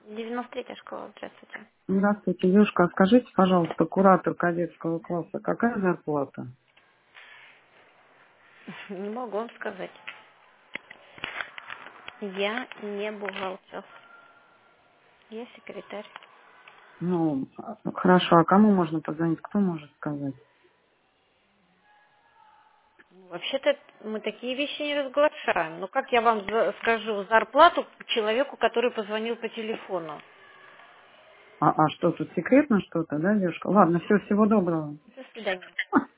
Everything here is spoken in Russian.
93-я школа, здравствуйте. Здравствуйте, девушка. А скажите, пожалуйста, куратор кадетского класса, какая зарплата? Не могу вам сказать. Я не бухгалтер. Я секретарь. Ну, хорошо, а кому можно позвонить, кто может сказать? Вообще-то мы такие вещи не разглашаем. Но как я вам скажу зарплату человеку, который позвонил по телефону? А что, тут секретно что-то, да, девушка? Ладно, все, всего доброго. До свидания.